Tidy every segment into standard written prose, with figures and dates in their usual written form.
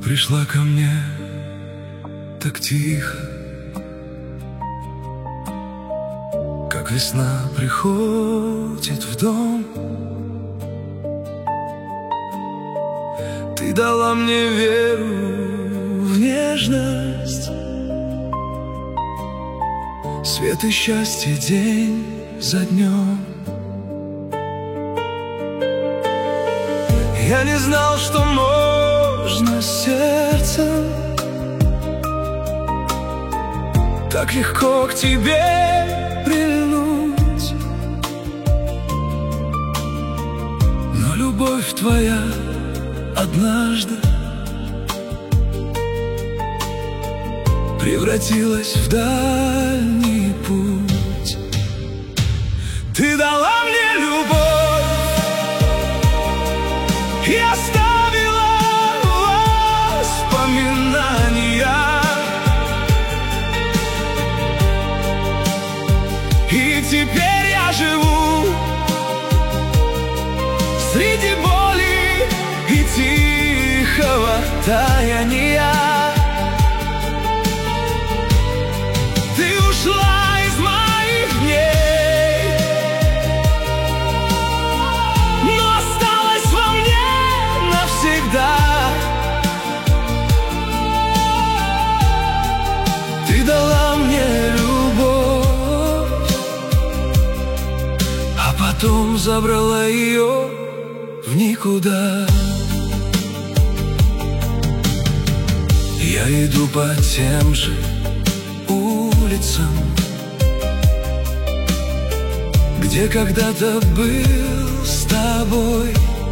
пришла ко мне так тихо, как весна приходит в дом. Ты дала мне веру в нежность, свет и счастье день за днем. Я не знал, что можно сердцем так легко к тебе прильнуть, но любовь твоя однажды превратилась в дальний путь. Ты дала мне любовь и оставила воспоминания, и теперь я живу среди боли и тихого таяния. Ты ушла из моих дней, но осталась во мне навсегда. Ты дала мне любовь, а потом забрала ее в никуда. Я иду по тем же улицам, где когда-то был с тобой.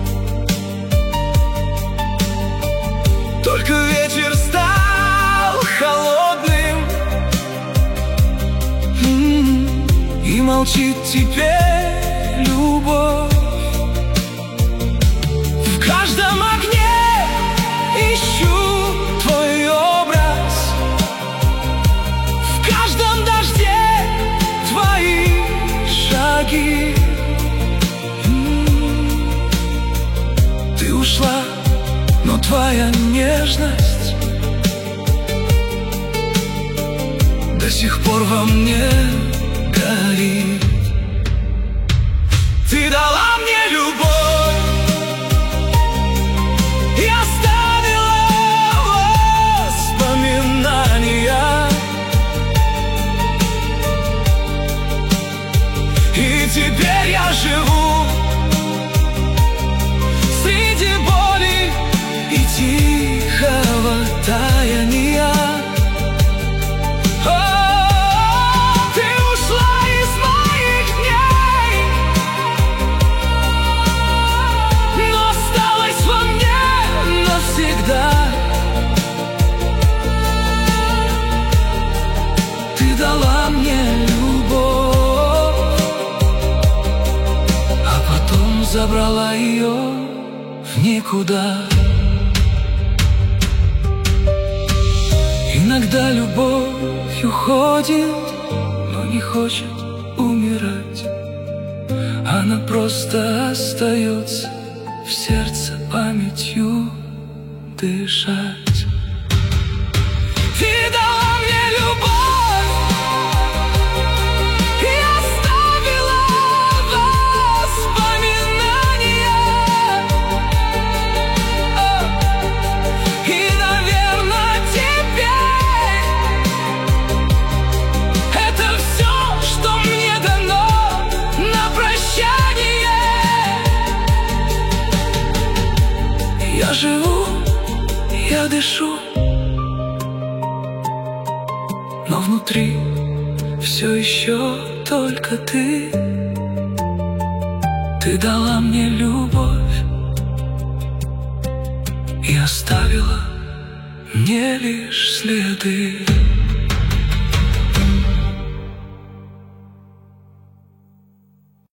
Только вечер стал холодным, и молчит теперь любовь. В каждом окне ищу твой образ, в каждом дожде твои шаги. Ты ушла, но твоя нежность до сих пор во мне горит. Ты дала мне любовь и оставила воспоминания, и теперь я живу среди боли и тихого таяния. Ты ушла из моих дней, но осталась во мне навсегда. Ты дала мне любовь, а потом забрала ее в никуда. Иногда любовь уходит, но не хочет умирать. Она просто остается в сердце памятью дышать. Ты дала мне любовь и оставила воспоминания, и, наверное, теперь это все, что мне дано на прощание. Я живу, я дышу, но внутри все еще только ты. Ты дала мне любовь и оставила мне лишь следы.